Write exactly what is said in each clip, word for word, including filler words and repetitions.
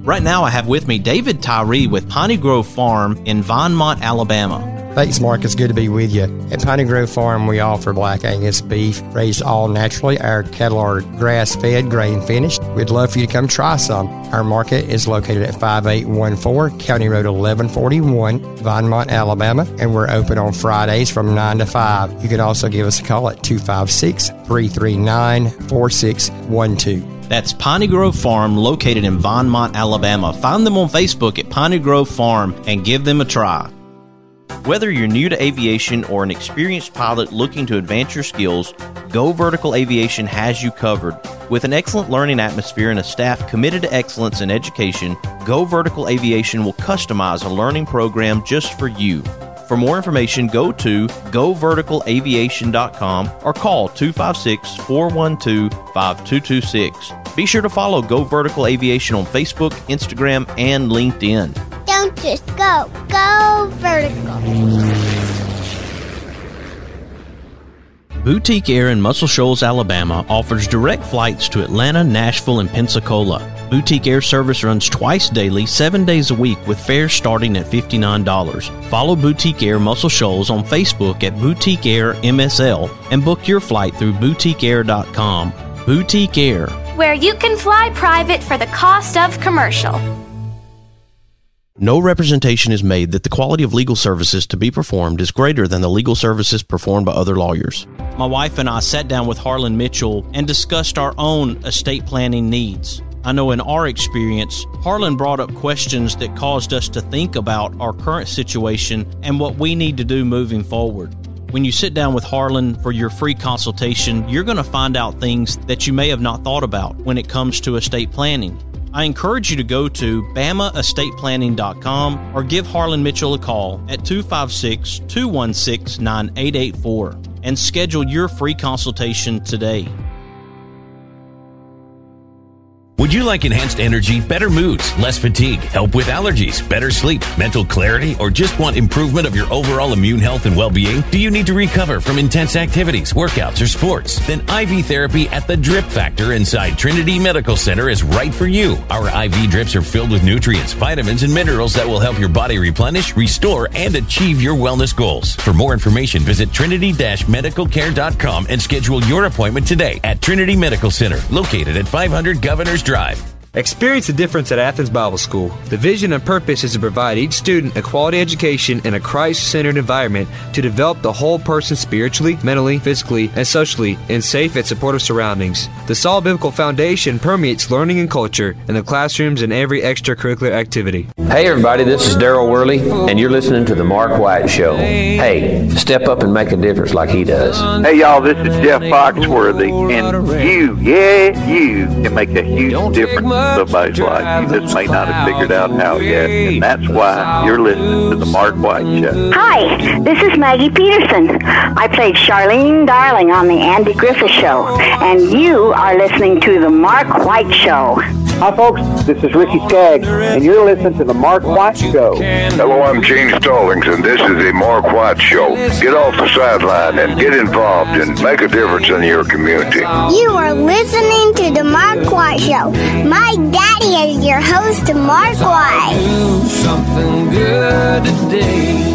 Right now I have with me David Tyree with Piney Grove Farm in Vinemont, Alabama. Thanks, Mark. It's good to be with you. At Piney Grove Farm, we offer Black Angus beef raised all naturally. Our cattle are grass-fed, grain-finished. We'd love for you to come try some. Our market is located at five eight one four County Road eleven forty-one, Vinemont, Alabama, and we're open on Fridays from nine to five. You can also give us a call at two five six, three three nine, four six one two. That's Piney Grove Farm, located in Vinemont, Alabama. Find them on Facebook at Piney Grove Farm and give them a try. Whether you're new to aviation or an experienced pilot looking to advance your skills, Go Vertical Aviation has you covered. With an excellent learning atmosphere and a staff committed to excellence in education, Go Vertical Aviation will customize a learning program just for you. For more information, go to go vertical aviation dot com or call two five six, four one two, five two two six. Be sure to follow Go Vertical Aviation on Facebook, Instagram, and LinkedIn. Don't just go, go vertical. Boutique Air in Muscle Shoals, Alabama offers direct flights to Atlanta, Nashville, and Pensacola. Boutique Air service runs twice daily, seven days a week, with fares starting at fifty-nine dollars. Follow Boutique Air Muscle Shoals on Facebook at Boutique Air M S L and book your flight through boutique air dot com. Boutique Air, where you can fly private for the cost of commercial. No representation is made that the quality of legal services to be performed is greater than the legal services performed by other lawyers. My wife and I sat down with Harlan Mitchell and discussed our own estate planning needs. I know in our experience, Harlan brought up questions that caused us to think about our current situation and what we need to do moving forward. When you sit down with Harlan for your free consultation, you're going to find out things that you may have not thought about when it comes to estate planning. I encourage you to go to bama estate planning dot com or give Harlan Mitchell a call at two five six, two one six, nine eight eight four and schedule your free consultation today. Would you like enhanced energy, better moods, less fatigue, help with allergies, better sleep, mental clarity, or just want improvement of your overall immune health and well-being? Do you need to recover from intense activities, workouts, or sports? Then I V therapy at the Drip Factor inside Trinity Medical Center is right for you. Our I V drips are filled with nutrients, vitamins, and minerals that will help your body replenish, restore, and achieve your wellness goals. For more information, visit trinity dash medical care dot com and schedule your appointment today at Trinity Medical Center, located at five hundred Governors Drive. Experience the difference at Athens Bible School. The vision and purpose is to provide each student a quality education in a Christ-centered environment to develop the whole person spiritually, mentally, physically, and socially in safe and supportive surroundings. The solid biblical foundation permeates learning and culture in the classrooms and every extracurricular activity. Hey everybody, this is Daryl Worley, and you're listening to The Mark White Show. Hey, step up and make a difference like he does. Hey y'all, this is Jeff Foxworthy, and you, yeah, you can make a huge difference somebody's life. You just may not have figured out how yet, and that's why you're listening to The Mark White Show. Hi, this is Maggie Peterson. I played Charlene Darling on The Andy Griffith Show, and you are listening to The Mark White Show. Hi, folks. This is Ricky Skaggs, and you're listening to The Mark White Show. Hello, I'm Gene Stallings, and this is The Mark White Show. Get off the sideline and get involved and make a difference in your community. You are listening to The Mark White Show. My daddy is your host, Mark White. Do something good today.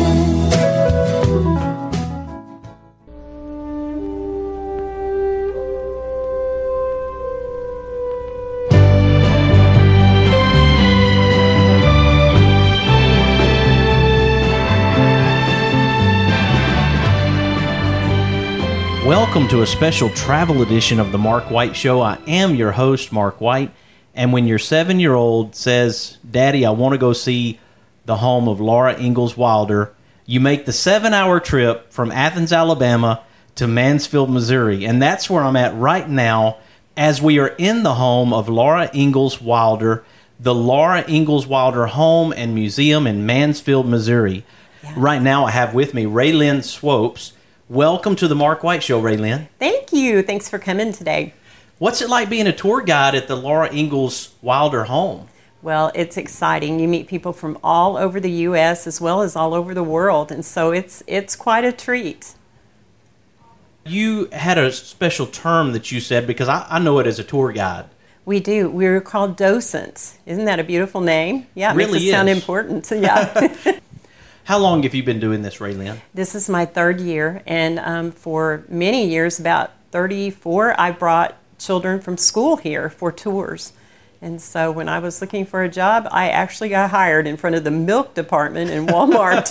Welcome to a special travel edition of The Mark White Show. I am your host, Mark White, and when your seven-year-old says, Daddy, I want to go see the home of Laura Ingalls Wilder, you make the seven-hour trip from Athens, Alabama to Mansfield, Missouri, and that's where I'm at right now as we are in the home of Laura Ingalls Wilder, the Laura Ingalls Wilder Home and Museum in Mansfield, Missouri. Yeah. Right now I have with me Raylyn Swopes. Welcome to the Mark White Show, Raylyn. Thank you. Thanks for coming today. What's it like being a tour guide at the Laura Ingalls Wilder home? Well, it's exciting. You meet people from all over the U S as well as all over the world, and so it's it's quite a treat. You had a special term that you said, because I, I know it as a tour guide. We do. We're called docents. Isn't that a beautiful name? Yeah, it really makes it is. sound important. Yeah. How long have you been doing this, Raylyn? This is my third year, and um, for many years, about thirty-four, I brought children from school here for tours. And so when I was looking for a job, I actually got hired in front of the milk department in Walmart.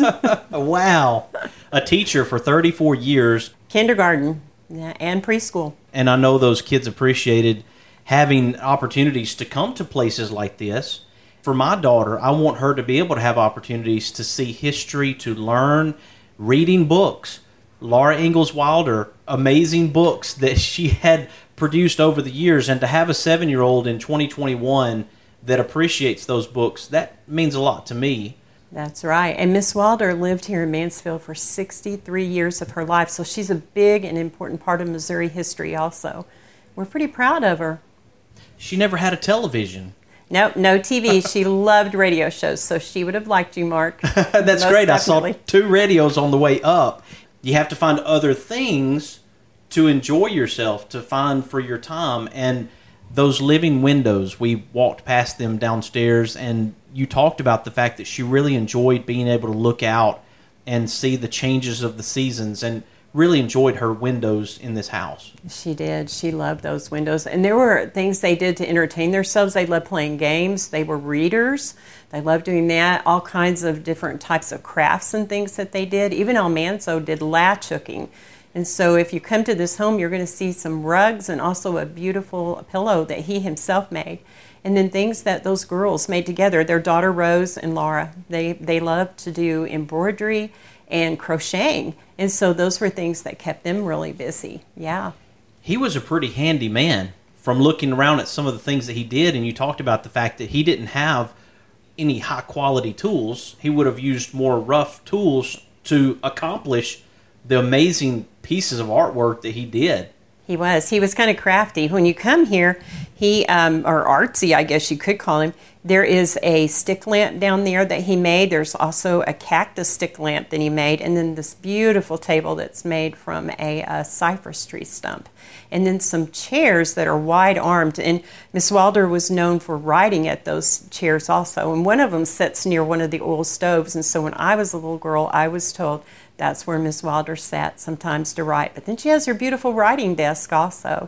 Wow. A teacher for thirty-four years. Kindergarten, yeah, and preschool. And I know those kids appreciated having opportunities to come to places like this. For my daughter, I want her to be able to have opportunities to see history, to learn, reading books. Laura Ingalls Wilder, amazing books that she had produced over the years, and to have a seven-year-old in twenty twenty-one that appreciates those books, that means a lot to me. That's right. And Miss Wilder lived here in Mansfield for sixty-three years of her life, so she's a big and important part of Missouri history also. We're pretty proud of her. She never had a television. No, no T V. She loved radio shows, so she would have liked you, Mark. That's great. Definitely. I saw two radios on the way up. You have to find other things to enjoy yourself, to find for your time. And those living windows, we walked past them downstairs, and you talked about the fact that she really enjoyed being able to look out and see the changes of the seasons, and really enjoyed her windows in this house. She did. She loved those windows. And there were things they did to entertain themselves. They loved playing games. They were readers. They loved doing that. All kinds of different types of crafts and things that they did. Even Almanzo did latch hooking. And so if you come to this home, you're going to see some rugs and also a beautiful pillow that he himself made. And then things that those girls made together. Their daughter Rose and Laura, they, they loved to do embroidery and crocheting. And so those were things that kept them really busy. Yeah. He was a pretty handy man from looking around at some of the things that he did. And you talked about the fact that he didn't have any high quality tools. He would have used more rough tools to accomplish the amazing pieces of artwork that he did. He was. He was kind of crafty. When you come here, he, um, or artsy, I guess you could call him, there is a stick lamp down there that he made. There's also a cactus stick lamp that he made, and then this beautiful table that's made from a, a cypress tree stump. And then some chairs that are wide-armed. And Miss Wilder was known for writing at those chairs also. And one of them sits near one of the oil stoves. And so when I was a little girl, I was told that's where Miss Wilder sat sometimes to write. But then she has her beautiful writing desk also.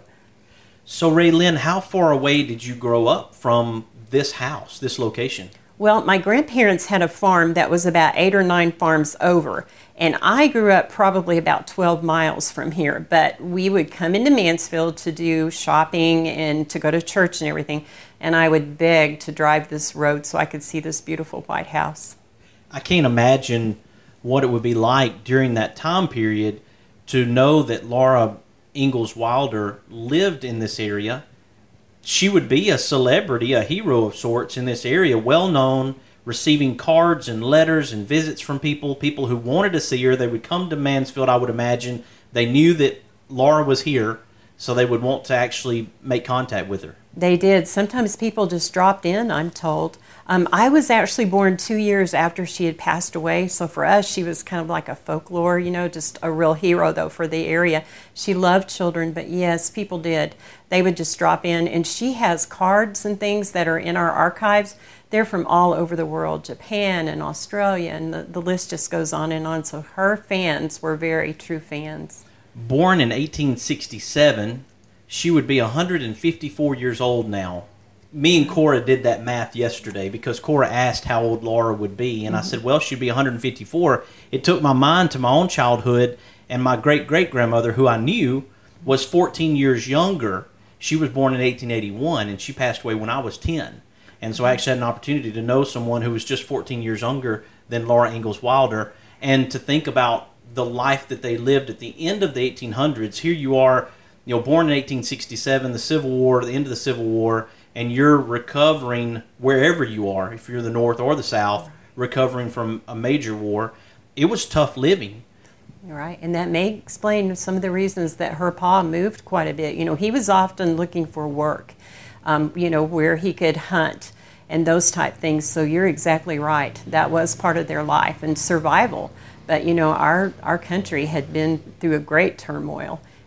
So, Raylyn, how far away did you grow up from this house, this location? Well, my grandparents had a farm that was about eight or nine farms over. And I grew up probably about twelve miles from here. But we would come into Mansfield to do shopping and to go to church and everything. And I would beg to drive this road so I could see this beautiful white house. I can't imagine what it would be like during that time period to know that Laura Ingalls Wilder lived in this area. She would be a celebrity, a hero of sorts in this area, well known, receiving cards and letters and visits from people, people who wanted to see her. They would come to Mansfield, I would imagine. They knew that Laura was here, so they would want to actually make contact with her. They did. Sometimes people just dropped in, I'm told. Um, I was actually born two years after she had passed away, so for us, she was kind of like a folklore, you know, just a real hero, though, for the area. She loved children, but yes, people did. They would just drop in, and she has cards and things that are in our archives. They're from all over the world, Japan and Australia, and the, the list just goes on and on. So her fans were very true fans. Born in eighteen sixty-seven, she would be one hundred fifty-four years old now. Me and Cora did that math yesterday because Cora asked how old Laura would be, and mm-hmm. I said, well, she'd be one hundred fifty-four. It took my mind to my own childhood, and my great-great-grandmother, who I knew, was fourteen years younger. She was born in eighteen eighty-one, and she passed away when I was ten. And so I actually had an opportunity to know someone who was just fourteen years younger than Laura Ingalls Wilder, and to think about the life that they lived at the end of the eighteen hundreds. Here you are, you know, born in eighteen sixty-seven, the Civil War, the end of the Civil War, and you're recovering wherever you are, if you're the North or the South, recovering from a major war. It was tough living. Right, and that may explain some of the reasons that her pa moved quite a bit. You know, he was often looking for work, um, you know, where he could hunt and those type things. So you're exactly right. That was part of their life and survival. But, you know, our, our country had been through a great turmoil.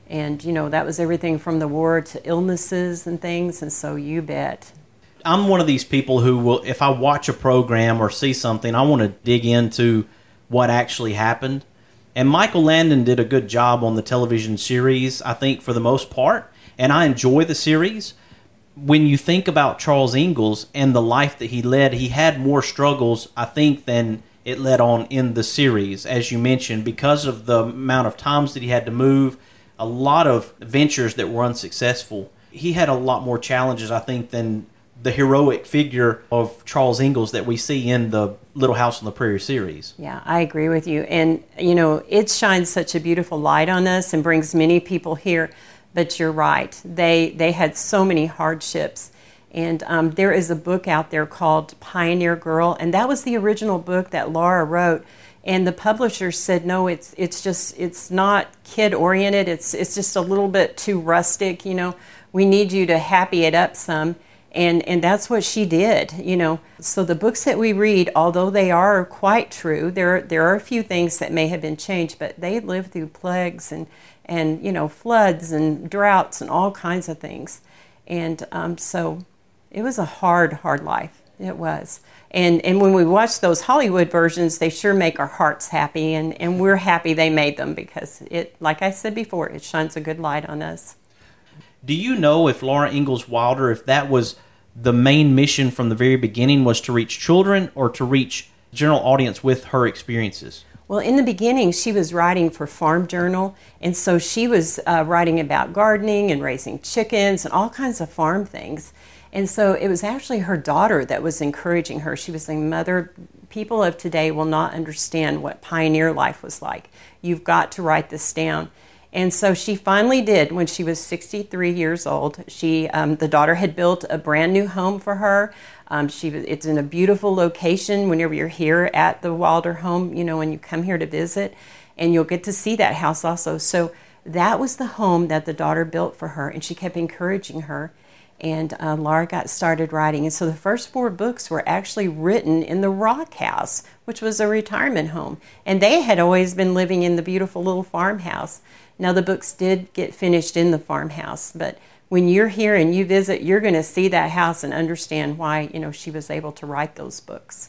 And, you know, that was everything from the war to illnesses and things, and so you bet. I'm one of these people who will, if I watch a program or see something, I want to dig into what actually happened. And Michael Landon did a good job on the television series, I think, for the most part. And I enjoy the series. When you think about Charles Ingalls and the life that he led, he had more struggles, I think, than it led on in the series, as you mentioned, because of the amount of times that he had to move, a lot of ventures that were unsuccessful. He had a lot more challenges, I think, than the heroic figure of Charles Ingalls that we see in the Little House on the Prairie series. Yeah, I agree with you. And, you know, it shines such a beautiful light on us and brings many people here. But you're right. They they had so many hardships. And um, there is a book out there called Pioneer Girl, and that was the original book that Laura wrote. And the publisher said, no, it's it's just, it's not kid-oriented. It's, it's just a little bit too rustic, you know. We need you to happy it up some. And and that's what she did, you know. So the books that we read, although they are quite true, there there are a few things that may have been changed, but they lived through plagues and, and you know, floods and droughts and all kinds of things. And um, so it was a hard, hard life. It was. And and when we watch those Hollywood versions, they sure make our hearts happy, and, and we're happy they made them because, it, like I said before, it shines a good light on us. Do you know if Laura Ingalls Wilder, if that was the main mission from the very beginning, was to reach children or to reach the general audience with her experiences? Well, in the beginning, she was writing for Farm Journal, and so she was uh, writing about gardening and raising chickens and all kinds of farm things. And so it was actually her daughter that was encouraging her. She was saying, Mother, people of today will not understand what pioneer life was like. You've got to write this down. And so she finally did when she was sixty-three years old. She, um, the daughter had built a brand new home for her. Um, she, it's in a beautiful location whenever you're here at the Wilder home, you know, when you come here to visit, and you'll get to see that house also. So that was the home that the daughter built for her, and she kept encouraging her. And uh, Laura got started writing. And so the first four books were actually written in the Rock House, which was a retirement home. And they had always been living in the beautiful little farmhouse. Now, the books did get finished in the farmhouse, but when you're here and you visit, you're going to see that house and understand why, you know, she was able to write those books.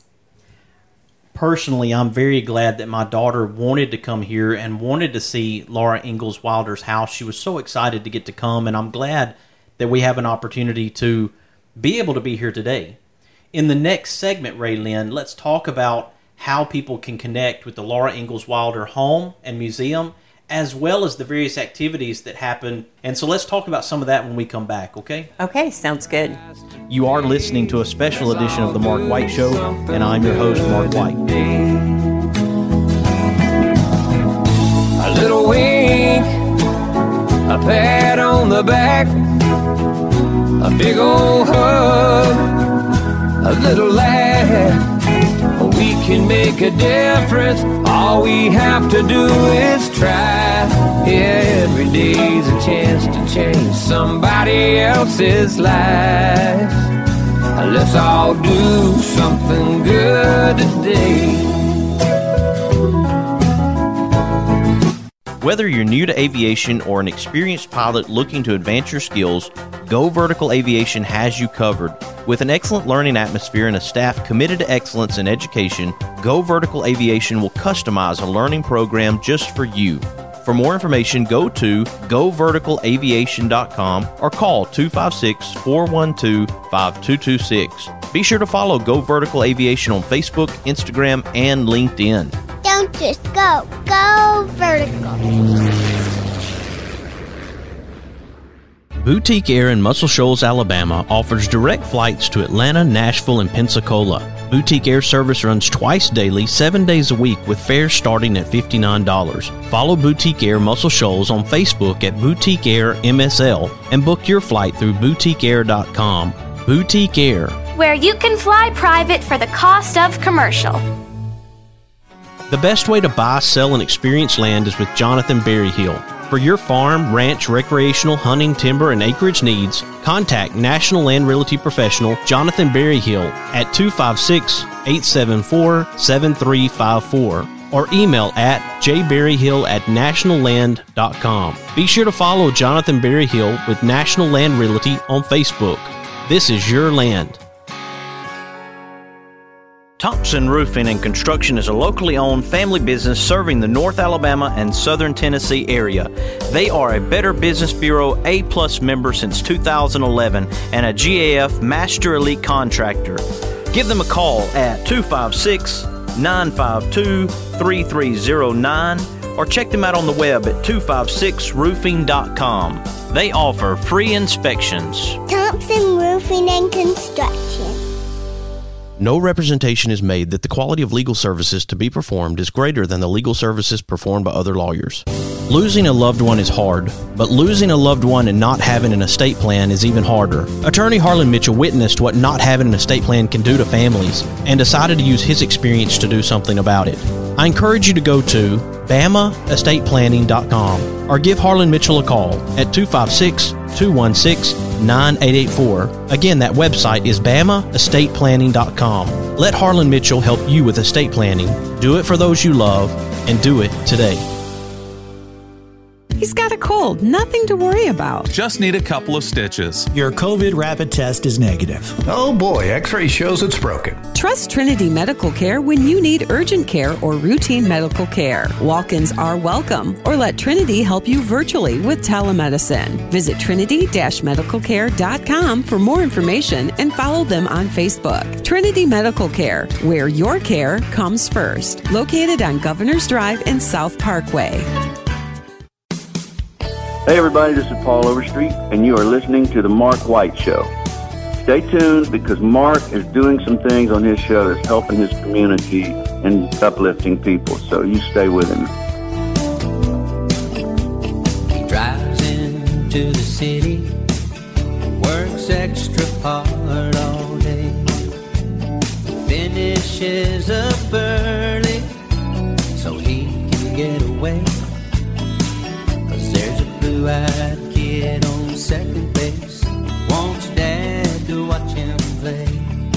Personally, I'm very glad that my daughter wanted to come here and wanted to see Laura Ingalls Wilder's house. She was so excited to get to come, and I'm glad that we have an opportunity to be able to be here today. In the next segment, Raylyn, let's talk about how people can connect with the Laura Ingalls Wilder home and museum, as well as the various activities that happen. And so let's talk about some of that when we come back, okay? Okay, sounds good. You are listening to a special edition of The Mark White Show, and I'm your host, Mark White. A little wink, a pat on the back, a big old hug, a little laugh. We can make a difference. All we have to do is try. Yeah, every day's a chance to change somebody else's life. Let's all do something good today. Whether you're new to aviation or an experienced pilot looking to advance your skills, Go Vertical Aviation has you covered. With an excellent learning atmosphere and a staff committed to excellence in education, Go Vertical Aviation will customize a learning program just for you. For more information, go to go vertical aviation dot com or call two five six, four one two, five two two six. Be sure to follow Go Vertical Aviation on Facebook, Instagram, and LinkedIn. Don't just go, go vertical. Boutique Air in Muscle Shoals, Alabama offers direct flights to Atlanta, Nashville, and Pensacola. Boutique Air service runs twice daily, seven days a week, with fares starting at fifty-nine dollars. Follow Boutique Air Muscle Shoals on Facebook at Boutique Air M S L and book your flight through boutique air dot com. Boutique Air, where you can fly private for the cost of commercial. The best way to buy, sell, and experience land is with Jonathan Berryhill. For your farm, ranch, recreational, hunting, timber, and acreage needs, contact National Land Realty Professional Jonathan Berryhill at two five six, eight seven four, seven three five four or email at jberryhill at national land dot com. Be sure to follow Jonathan Berryhill with National Land Realty on Facebook. This is your land. Thompson Roofing and Construction is a locally owned family business serving the North Alabama and Southern Tennessee area. They are a Better Business Bureau A-plus member since two thousand eleven and a G A F Master Elite Contractor. Give them a call at two five six, nine five two, three three zero nine or check them out on the web at two five six roofing dot com. They offer free inspections. Thompson Roofing and Construction. No representation is made that the quality of legal services to be performed is greater than the legal services performed by other lawyers. Losing a loved one is hard, but losing a loved one and not having an estate plan is even harder. Attorney Harlan Mitchell witnessed what not having an estate plan can do to families and decided to use his experience to do something about it. I encourage you to go to bama estate planning dot com or give Harlan Mitchell a call at two five six, two one six, nine eight eight four. Again, that website is bama estate planning dot com. Let Harlan Mitchell help you with estate planning. Do it for those you love, and do it today. He's got a cold, nothing to worry about. Just need a couple of stitches. Your COVID rapid test is negative. Oh boy, X-ray shows it's broken. Trust Trinity Medical Care when you need urgent care or routine medical care. Walk-ins are welcome, or let Trinity help you virtually with telemedicine. Visit trinity dash medical care dot com for more information and follow them on Facebook. Trinity Medical Care, where your care comes first. Located on Governor's Drive and South Parkway. Hey everybody, this is Paul Overstreet, and you are listening to The Mark White Show. Stay tuned because Mark is doing some things on his show that's helping his community and uplifting people, so you stay with him. He drives into the city, works extra hard all day, finishes up early so he can get away. Blue-eyed kid on second base wants dad to watch him play.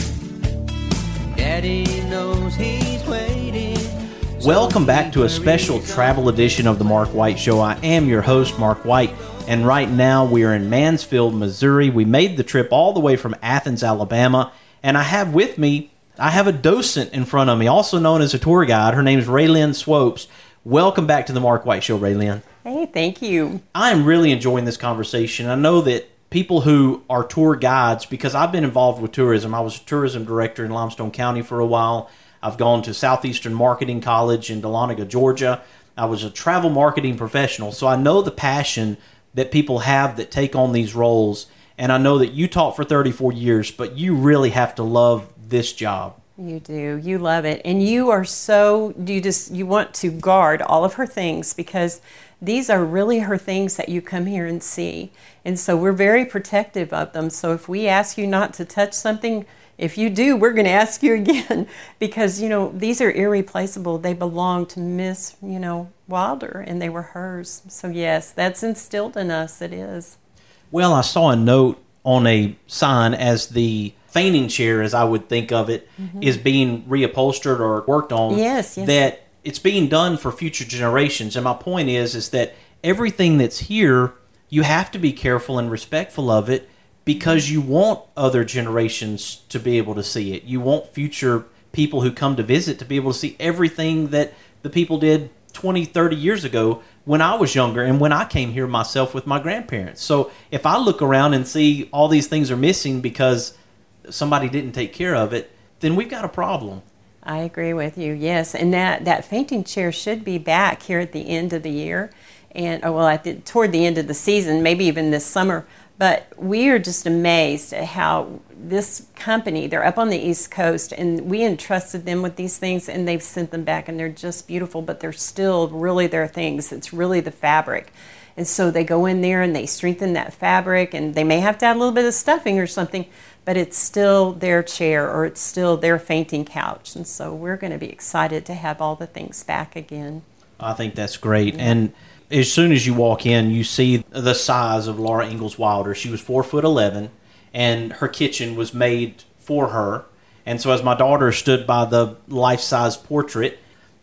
Daddy knows he's waiting. Welcome back to a special travel edition of the Mark White Show. I am your host, Mark White, and right now we are in Mansfield, Missouri. We made the trip all the way from Athens, Alabama, and I have with me, I have a docent in front of me, also known as a tour guide. Her name is Raylyn Swopes. Welcome back to the Mark White Show, Raylyn. Hey, thank you. I am really enjoying this conversation. I know that people who are tour guides, because I've been involved with tourism. I was a tourism director in Limestone County for a while. I've gone to Southeastern Marketing College in Dahlonega, Georgia. I was a travel marketing professional, so I know the passion that people have that take on these roles. And I know that you taught for thirty-four years, but you really have to love this job. You do. You love it. And you are so, you just, you want to guard all of her things because these are really her things that you come here and see. And so we're very protective of them. So if we ask you not to touch something, if you do, we're going to ask you again because, you know, these are irreplaceable. They belong to Miss, you know, Wilder, and they were hers. So yes, that's instilled in us. It is. Well, I saw a note on a sign as the fainting chair, as I would think of it, mm-hmm. is being reupholstered or worked on. Yes, yes. That it's being done for future generations. And my point is, is that everything that's here, you have to be careful and respectful of it because you want other generations to be able to see it. You want future people who come to visit to be able to see everything that the people did twenty, thirty years ago when I was younger and when I came here myself with my grandparents. So if I look around and see all these things are missing because somebody didn't take care of it, then we've got a problem. I agree with you, yes. And that, that fainting chair should be back here at the end of the year. And, oh, well, at the, toward the end of the season, maybe even this summer. But we are just amazed at how this company, they're up on the East Coast, and we entrusted them with these things, and they've sent them back, and they're just beautiful, but they're still really their things. It's really the fabric. And so they go in there, and they strengthen that fabric, and they may have to add a little bit of stuffing or something, but it's still their chair, or it's still their fainting couch. And so we're going to be excited to have all the things back again. I think that's great. Yeah. And as soon as you walk in, you see the size of Laura Ingalls Wilder. She was four foot eleven, and her kitchen was made for her. And so as my daughter stood by the life-size portrait,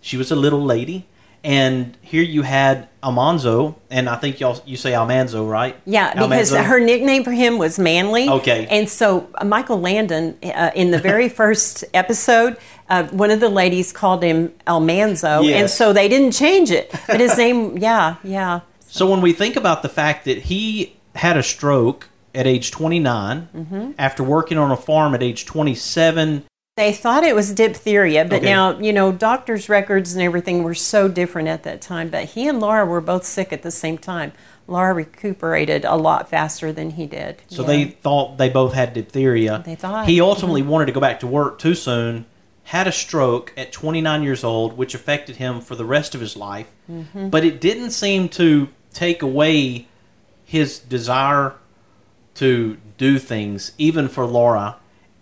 She was a little lady. And here you had Almanzo, and I think y'all you say Almanzo, right? Yeah, because Almanzo? her nickname for him was Manly. Okay. And so uh, Michael Landon, uh, in the very first episode, uh, one of the ladies called him Almanzo, Yes. and so they didn't change it. But his name, yeah, yeah. So when we think about the fact that he had a stroke at age twenty-nine, Mhm. after working on a farm at age twenty-seven... They thought it was diphtheria, but Okay. now, you know, doctors' records and everything were so different at that time. But he and Laura were both sick at the same time. Laura recuperated a lot faster than he did. So Yeah. they thought they both had diphtheria. They thought. He ultimately wanted to go back to work too soon, had a stroke at twenty-nine years old, which affected him for the rest of his life. Mhm. But it didn't seem to take away his desire to do things, even for Laura,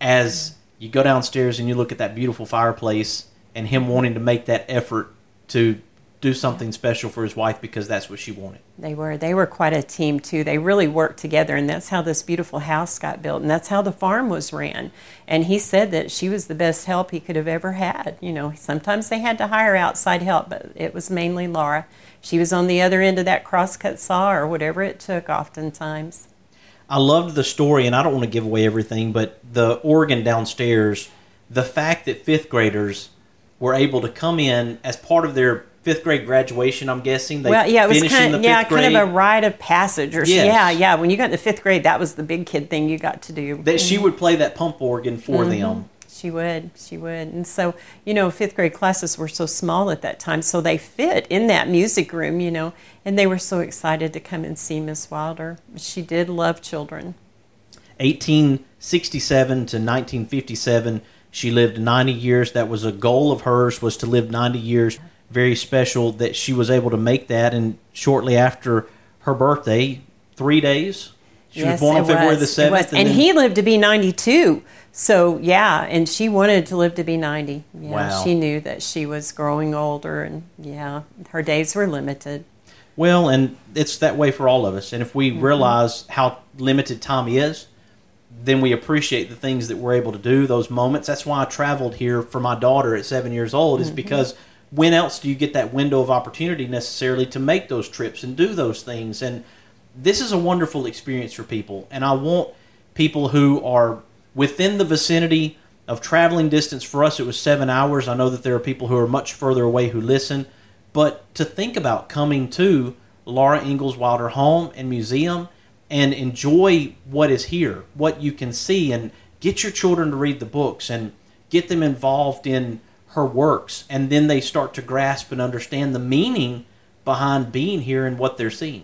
as you go downstairs and you look at that beautiful fireplace and him wanting to make that effort to do something special for his wife because that's what she wanted. They were they were quite a team too. They really worked together, and that's how this beautiful house got built, and that's how the farm was ran. And he said that she was the best help he could have ever had. You know, sometimes they had to hire outside help, but it was mainly Laura. She was on the other end of that crosscut saw or whatever it took oftentimes. I loved the story, and I don't want to give away everything, but the organ downstairs, the fact that fifth graders were able to come in as part of their fifth grade graduation, I'm guessing. They Well, yeah, it was finishing kind the of, yeah, fifth grade, kind of a rite of passage. Or Yes. Yeah, yeah. When you got into fifth grade, that was the big kid thing you got to do. that she would play that pump organ for Mhm. them. She would, she would. And so, you know, fifth grade classes were so small at that time, so they fit in that music room, you know, and they were so excited to come and see Miss Wilder. She did love children. eighteen sixty-seven to nineteen fifty-seven, she lived ninety years. That was a goal of hers, was to live ninety years. Very special that she was able to make that, and shortly after her birthday, three days, she Yes, was born on it February was. the It seventh. was. And, then- he lived to be ninety-two. So, yeah, and she wanted to live to be ninety. Yeah, Wow. She knew that she was growing older, and, yeah, her days were limited. Well, and it's that way for all of us. And if we Mhm. realize how limited time is, then we appreciate the things that we're able to do, those moments. That's why I traveled here for my daughter at seven years old, is Mhm. because when else do you get that window of opportunity necessarily to make those trips and do those things? And this is a wonderful experience for people. And I want people who are within the vicinity of traveling distance. For us, it was seven hours. I know that there are people who are much further away who listen. But to think about coming to Laura Ingalls Wilder Home and Museum and enjoy what is here, what you can see, and get your children to read the books and get them involved in her works, and then they start to grasp and understand the meaning behind being here and what they're seeing.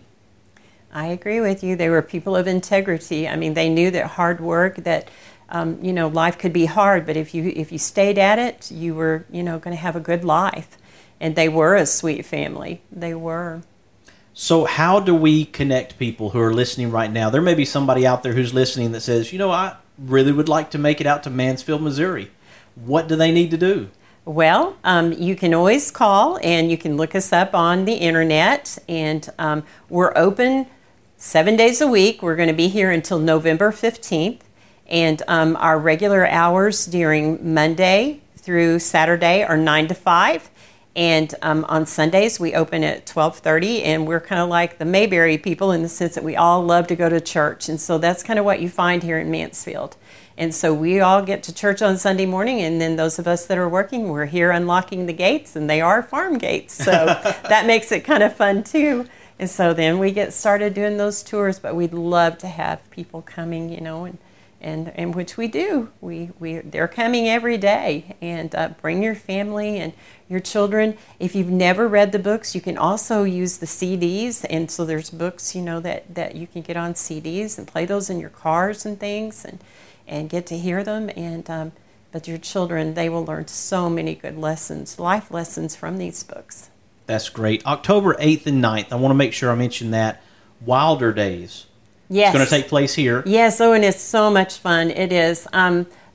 I agree with you. They were people of integrity. I mean, they knew that hard work, that um, you know, life could be hard, but if you if you stayed at it, you were, you know, going to have a good life. And they were a sweet family. They were. So how do we connect people who are listening right now? There may be somebody out there who's listening that says, you know, I really would like to make it out to Mansfield, Missouri. What do they need to do? Well, um, you can always call, and you can look us up on the internet. And um, we're open seven days a week. We're going to be here until November fifteenth. And um, our regular hours during Monday through Saturday are nine to five. And um, on Sundays, we open at twelve thirty, and we're kind of like the Mayberry people in the sense that we all love to go to church. And so that's kind of what you find here in Mansfield. And so we all get to church on Sunday morning, and then those of us that are working, we're here unlocking the gates, and they are farm gates. So that makes it kind of fun, too. And so then we get started doing those tours, but we'd love to have people coming, you know, and And, and which we do. We, we, they're coming every day. And uh, bring your family and your children. If you've never read the books, you can also use the C Ds. And so there's books, you know, that, that you can get on C Ds and play those in your cars and things and, and get to hear them. And um, but your children, they will learn so many good lessons, life lessons from these books. That's great. October eighth and ninth, I want to make sure I mention that. Wilder Days. Yes. It's going to take place here. Yes, oh, and it's so much fun. It is. Um,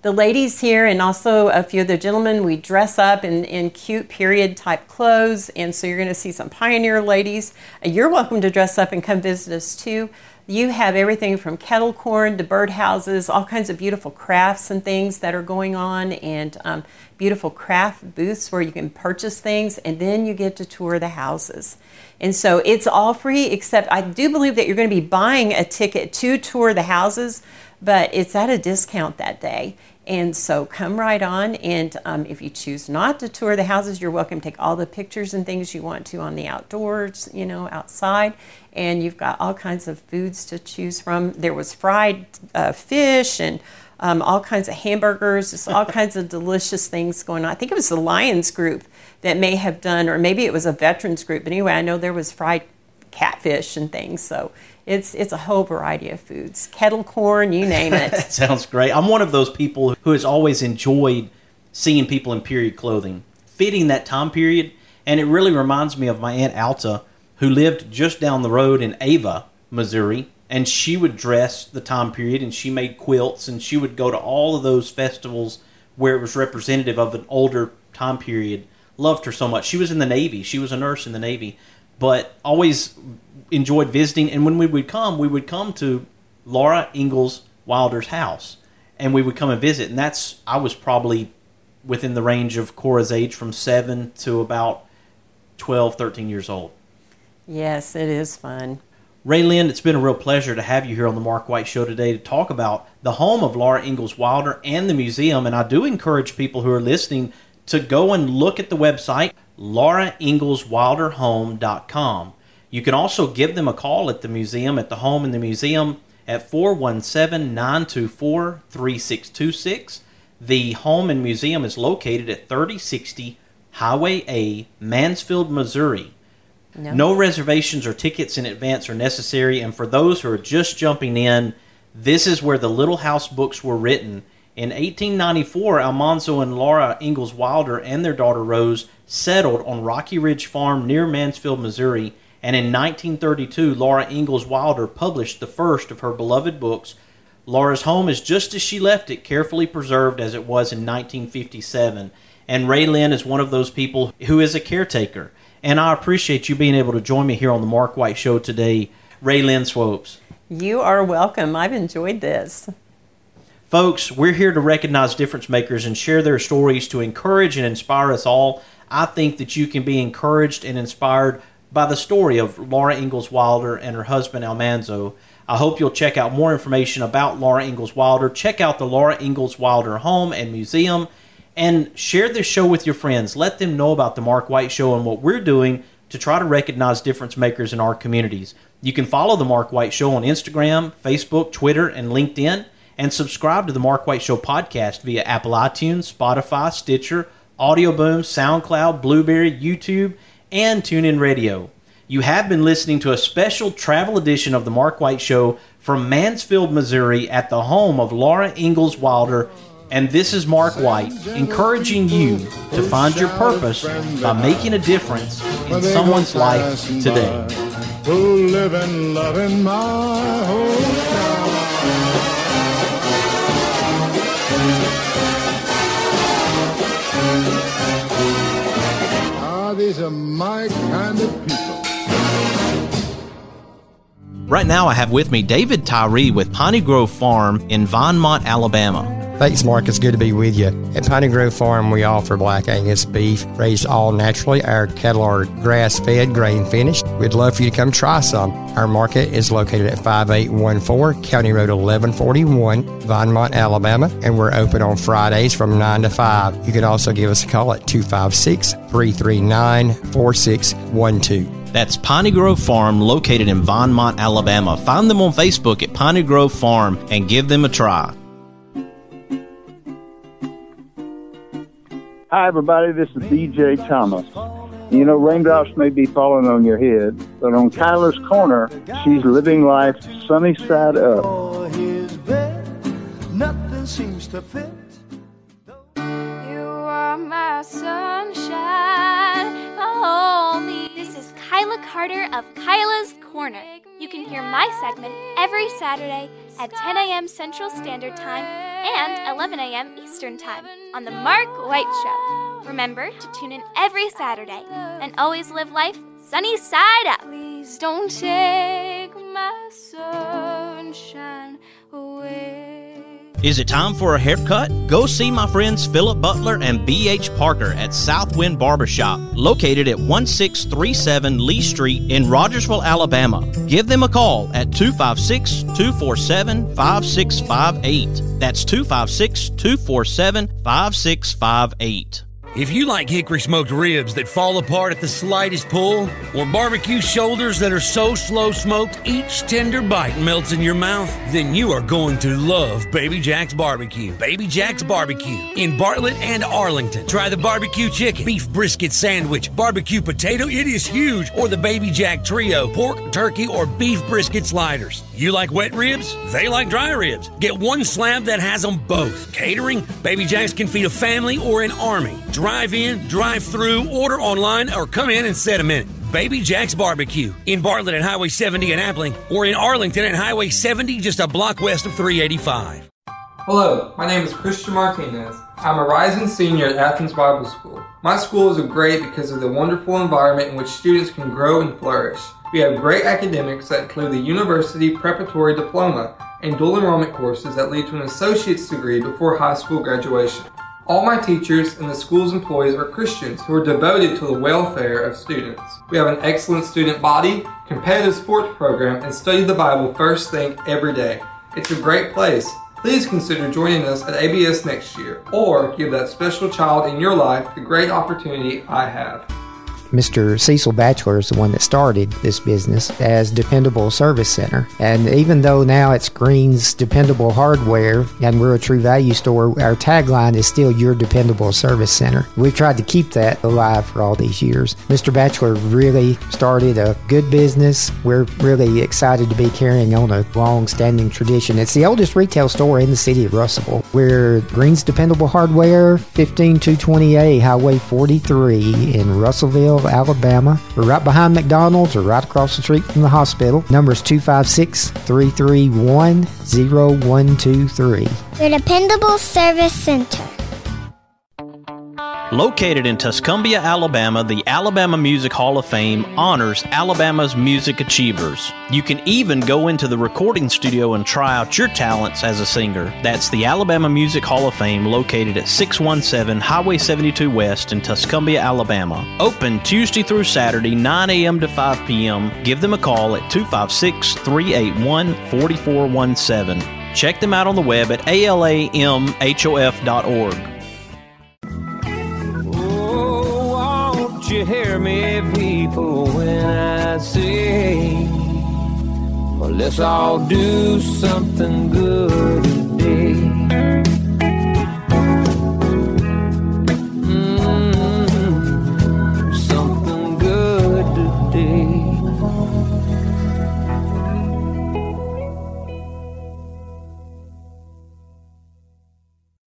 the ladies here and also a few of the gentlemen, we dress up in, in cute period type clothes. And so you're going to see some Pioneer ladies. You're welcome to dress up and come visit us too. You have everything from kettle corn to birdhouses, all kinds of beautiful crafts and things that are going on, and um, beautiful craft booths where you can purchase things, and then you get to tour the houses. And so it's all free, except I do believe that you're going to be buying a ticket to tour the houses, but it's at a discount that day. And so come right on, and um, if you choose not to tour the houses, you're welcome to take all the pictures and things you want to on the outdoors, you know, outside. And you've got all kinds of foods to choose from. There was fried uh, fish and um, all kinds of hamburgers, just all kinds of delicious things going on. I think it was the Lions group that may have done, or maybe it was a veterans group. But anyway, I know there was fried catfish and things, so it's it's a whole variety of foods. Kettle corn, you name it. That sounds great. I'm one of those people who has always enjoyed seeing people in period clothing, fitting that time period, and it really reminds me of my Aunt Alta, who lived just down the road in Ava, Missouri, and she would dress the time period, and she made quilts, and she would go to all of those festivals where it was representative of an older time period. Loved her so much. She was in the Navy. She was a nurse in the Navy, but always enjoyed visiting. And when we would come, we would come to Laura Ingalls Wilder's house, and we would come and visit. And that's, I was probably within the range of Cora's age, from seven to about twelve, thirteen years old. Yes, it is fun. Raylyn, it's been a real pleasure to have you here on the Mark White Show today to talk about the home of Laura Ingalls Wilder and the museum. And I do encourage people who are listening to go and look at the website, laura ingalls wilder home dot com. You can also give them a call at the museum, at the home in the museum, at four one seven, nine two four, three six two six. The home and museum is located at thirty sixty Highway A, Mansfield, Missouri. No. no reservations or tickets in advance are necessary, and for those who are just jumping in, this is where the Little House books were written. In eighteen ninety-four, Almanzo and Laura Ingalls Wilder and their daughter Rose settled on Rocky Ridge Farm near Mansfield, Missouri, and in nineteen thirty-two, Laura Ingalls Wilder published the first of her beloved books. Laura's home is just as she left it, carefully preserved as it was in nineteen fifty-seven, and Raylyn is one of those people who is a caretaker. And I appreciate you being able to join me here on the Mark White Show today, Raylyn Swopes. You are welcome. I've enjoyed this. Folks, we're here to recognize difference makers and share their stories to encourage and inspire us all. I think that you can be encouraged and inspired by the story of Laura Ingalls Wilder and her husband Almanzo. I hope you'll check out more information about Laura Ingalls Wilder. Check out the Laura Ingalls Wilder Home and Museum, and share this show with your friends. Let them know about the Mark White Show and what we're doing to try to recognize difference makers in our communities. You can follow the Mark White Show on Instagram, Facebook, Twitter, and LinkedIn, and subscribe to the Mark White Show podcast via Apple iTunes, Spotify, Stitcher, Audioboom, SoundCloud, Blueberry, YouTube, and TuneIn Radio. You have been listening to a special travel edition of the Mark White Show from Mansfield, Missouri, at the home of Laura Ingalls Wilder. And this is Mark White, encouraging you to find your purpose by making a difference in someone's life today. Who live and love in my hometown. Ah, these are my kind of people. Right now I have with me David Tyree with Piney Grove Farm in Vinemont, Alabama. Thanks, Mark. It's good to be with you. At Piney Grove Farm, we offer Black Angus beef raised all naturally. Our cattle are grass-fed, grain-finished. We'd love for you to come try some. Our market is located at five eight one four County Road eleven forty-one, Vinemont, Alabama, and we're open on Fridays from nine to five. You can also give us a call at two five six, three three nine, four six one two. That's Piney Grove Farm, located in Vinemont, Alabama. Find them on Facebook at Piney Grove Farm and give them a try. Hi, everybody. This is D J Thomas. You know, raindrops may be falling on your head, but on Kyla's Corner, she's living life sunny side up. Nothing seems to fit. You are my sunshine, my only. This is Kyla Carter of Kyla's Corner. You can hear my segment every Saturday at ten a.m. Central Standard Time and eleven a.m. Eastern Time on The Mark White Show. Remember to tune in every Saturday and always live life sunny side up. Please don't take my sunshine away. Is it time for a haircut? Go see my friends Philip Butler and B H Parker at Southwind Barbershop, located at one six three seven Lee Street in Rogersville, Alabama. Give them a call at two five six, two four seven, five six five eight. That's two five six, two four seven, five six five eight. If you like hickory smoked ribs that fall apart at the slightest pull, or barbecue shoulders that are so slow smoked each tender bite melts in your mouth, then you are going to love Baby Jack's Barbecue. Baby Jack's Barbecue in Bartlett and Arlington. Try the barbecue chicken, beef brisket sandwich, barbecue potato, it is huge, or the Baby Jack Trio, pork, turkey, or beef brisket sliders. You like wet ribs? They like dry ribs. Get one slab that has them both. Catering? Baby Jack's can feed a family or an army. Drive in, drive through, order online, or come in and set a minute. Baby Jack's Barbecue in Bartlett at Highway seventy in Appling, or in Arlington at Highway seventy, just a block west of three eighty-five. Hello, my name is Christian Martinez. I'm a rising senior at Athens Bible School. My schools are great because of the wonderful environment in which students can grow and flourish. We have great academics that include the University Preparatory Diploma and dual enrollment courses that lead to an associate's degree before high school graduation. All my teachers and the school's employees are Christians who are devoted to the welfare of students. We have an excellent student body, competitive sports program, and study the Bible first thing every day. It's a great place. Please consider joining us at A B S next year, or give that special child in your life the great opportunity I have. Mister Cecil Batchelor is the one that started this business as Dependable Service Center. And even though now it's Green's Dependable Hardware and we're a True Value store, our tagline is still Your Dependable Service Center. We've tried to keep that alive for all these years. Mister Batchelor really started a good business. We're really excited to be carrying on a long-standing tradition. It's the oldest retail store in the city of Russellville. We're Green's Dependable Hardware, fifteen two twenty A Highway forty-three in Russellville, Alabama. We're right behind McDonald's or right across the street from the hospital. Number is two five six, three three one, zero one two three. Your Dependable Service Center. Located in Tuscumbia, Alabama, the Alabama Music Hall of Fame honors Alabama's music achievers. You can even go into the recording studio and try out your talents as a singer. That's the Alabama Music Hall of Fame, located at six one seven Highway seventy-two West in Tuscumbia, Alabama. Open Tuesday through Saturday, nine a.m. to five p.m. Give them a call at two five six, three eight one, four four one seven. Check them out on the web at A L A M H O F dot org. You hear me, people, when I say, well, let's all do something good today.